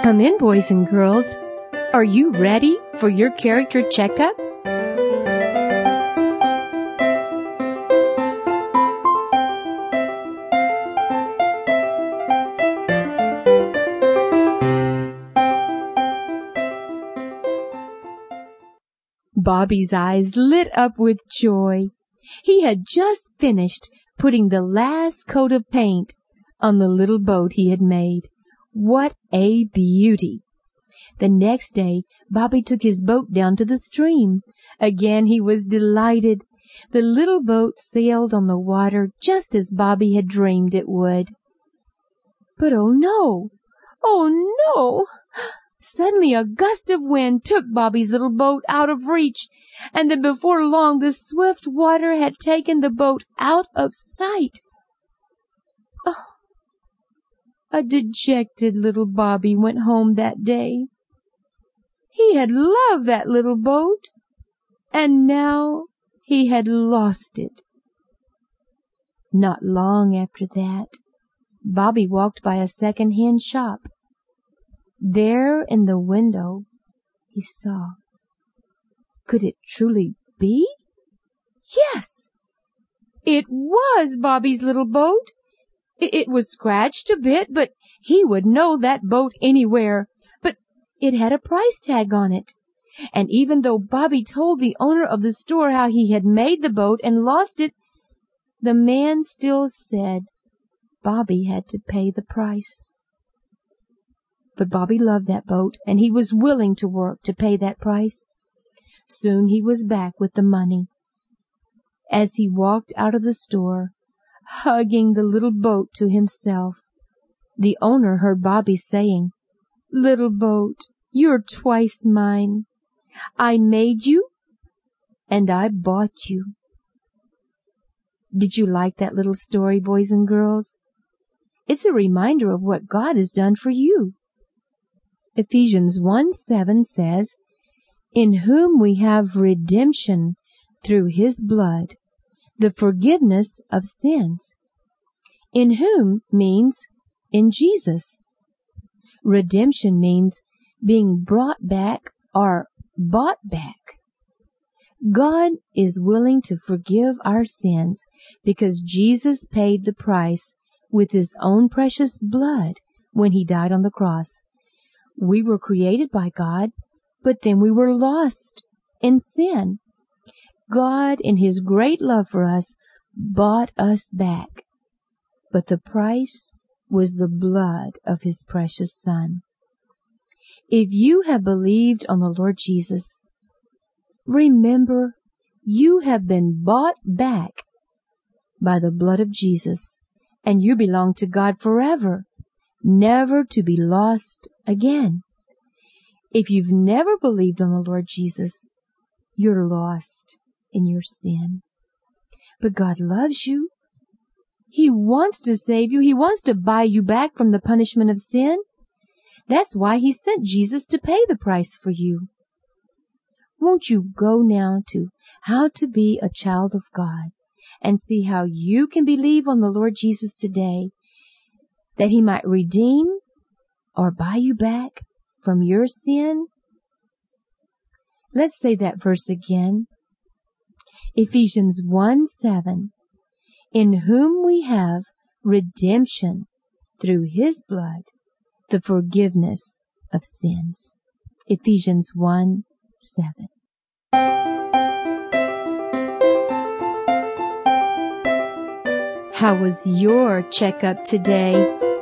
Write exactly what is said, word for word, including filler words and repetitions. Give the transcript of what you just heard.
Come in, boys and girls. Are you ready for your character checkup? Bobby's eyes lit up with joy. He had just finished putting the last coat of paint on the little boat he had made. What a beauty! The next day, Bobby took his boat down to the stream. Again he was delighted. The little boat sailed on the water just as Bobby had dreamed it would. But oh no! Oh no! Suddenly a gust of wind took Bobby's little boat out of reach, and then before long the swift water had taken the boat out of sight. Oh, a dejected little Bobby went home that day. He had loved that little boat, and now he had lost it. Not long after that, Bobby walked by a second-hand shop. There in the window he saw. Could it truly be? Yes, it was Bobby's little boat. It, it was scratched a bit, but he would know that boat anywhere. But it had a price tag on it. And even though Bobby told the owner of the store how he had made the boat and lost it, the man still said Bobby had to pay the price. But Bobby loved that boat, and he was willing to work to pay that price. Soon he was back with the money. As he walked out of the store, hugging the little boat to himself, the owner heard Bobby saying, "Little boat, you're twice mine. I made you, and I bought you." Did you like that little story, boys and girls? It's a reminder of what God has done for you. Ephesians one seven says, "In whom we have redemption through his blood, the forgiveness of sins." In whom means in Jesus. Redemption means being brought back or bought back. God is willing to forgive our sins because Jesus paid the price with his own precious blood when he died on the cross. We were created by God, but then we were lost in sin. God, in his great love for us, bought us back. But the price was the blood of his precious Son. If you have believed on the Lord Jesus, remember you have been bought back by the blood of Jesus, and you belong to God forever, never to be lost again. If you've never believed on the Lord Jesus, you're lost in your sin. But God loves you. He wants to save you. He wants to buy you back from the punishment of sin. That's why he sent Jesus to pay the price for you. Won't you go now to How to Be a Child of God and see how you can believe on the Lord Jesus today, that he might redeem or buy you back from your sin? Let's say that verse again. Ephesians one seven, "In whom we have redemption through his blood, the forgiveness of sins." Ephesians one seven. How was your checkup today?